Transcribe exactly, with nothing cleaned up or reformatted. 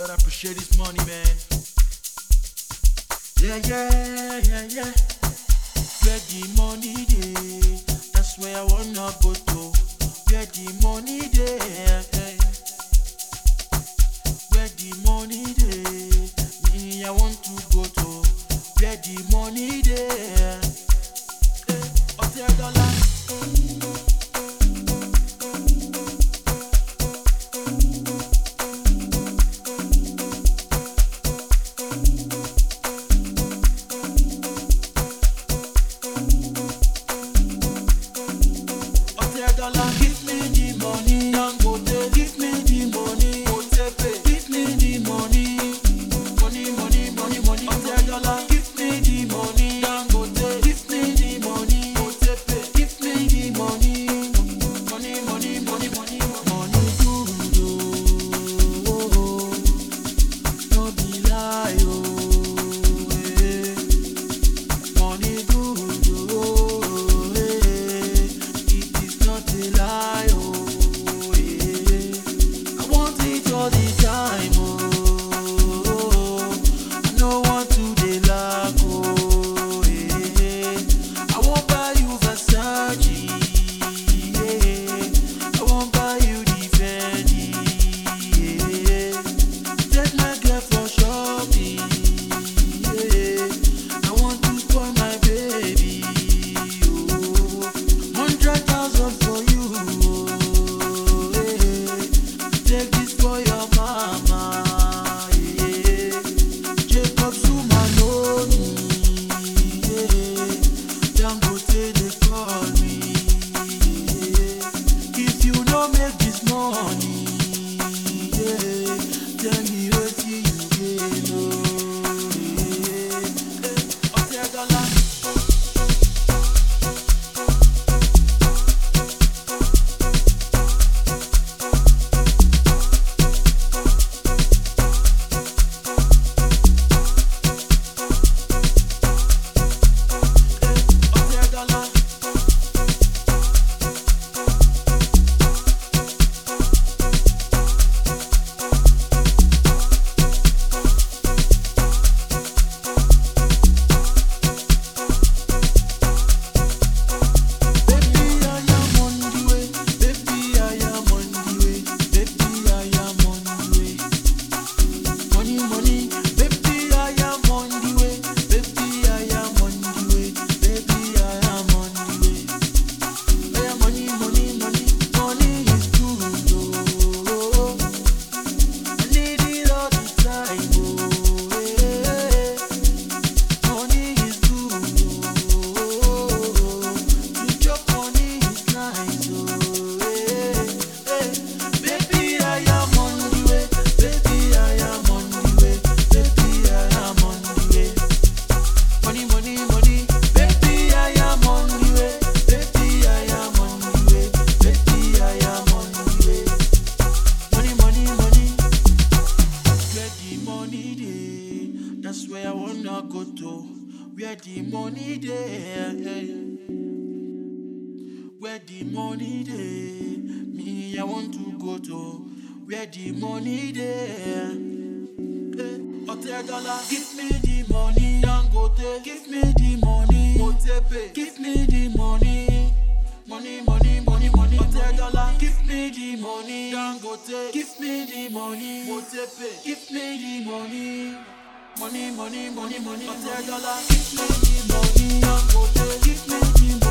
Better appreciate this money, man. Yeah, yeah, yeah, yeah. Where the money dey, that's where I wanna go to. Where the money dey, eh. Where the money dey, me I want to go to. Where the money dey, eh. Hotel dollar. Give me the money, Dangote. Give me the money, Otepe. Give me the money, money, money, money, money. Hundred dollar. Give me the money, Dangote. Give me the money, Otepe. Give me the money, money, money, money, money. Money good oh, no be lie oh, eh. Money good oh, eh. It is not a lie oh, eh. I want it all the time oh, I no want to dey lack oh, eh. I won't buy you Versace, eh. I won't buy you the Fendi, eh. Take my girl for shopping, eh. I want to spoil my baby oh. Hundred thousand for you oh, eh. Take this for your mama, eh. Jacob Zuma know me, eh. Dangote dey call me, eh. If you no make this money, eh, tell me wetin you gain oh, eh. Eh, Hotel dollar. Hotel dollar. Baby, I am on the way. Baby, I am on the way. Baby, I am on the way. Money, money. Baby, I am on the way. Baby, I am on the way. Baby, I am on the way. Yeah, money, money, money. Money is good oh. I need it all the time oh, eh. Money is good oh. To chop money is nice oh, eh, eh. Baby, I am on the way. Baby, I am on the way. Baby, I am on the way. Money, money, money. Baby, I am on the way. Baby, I am on the way. Baby, I am on the way. Money, money, money. Where the money dey, that's where I wanna go to. Where the money dey, where the money dey, me I want to go to. Where the money dey, eh. Hotel dollar. Give me the money, Dangote. Give me the money, Otepe. Give me the money, money, money, money, money. Hotel dollar. Give me the money, Dangote. Give me the money, Otepe. Give me the money, money, money, money, money. Hotel dollar. Give me the money, Dangote. Give me the